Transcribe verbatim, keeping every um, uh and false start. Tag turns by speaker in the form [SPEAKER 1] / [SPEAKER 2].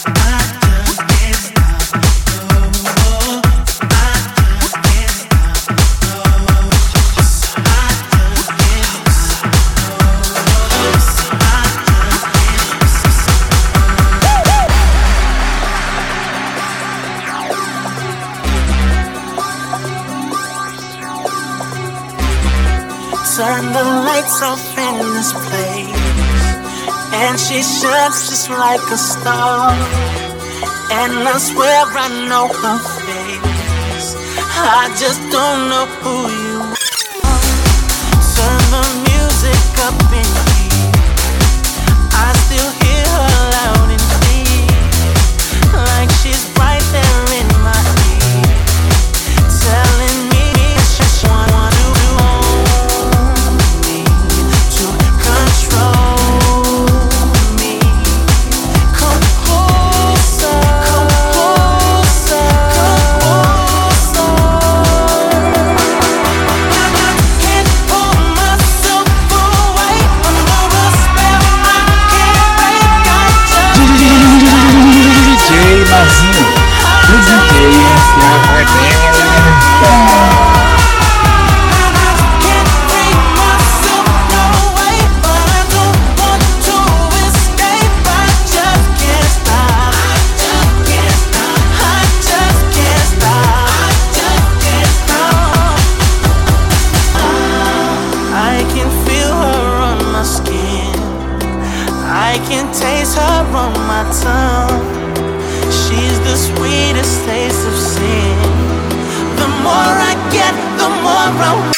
[SPEAKER 1] Turn the lights off in this place, and she shines just like a star. And I swear I know her face, I just don't know who you are. Turn the music up in here, I still hear her loud and clear, like she's right there in my ear, telling me she's one to I can taste her on my tongue. She's the sweetest taste of sin. The more I get, the more I want.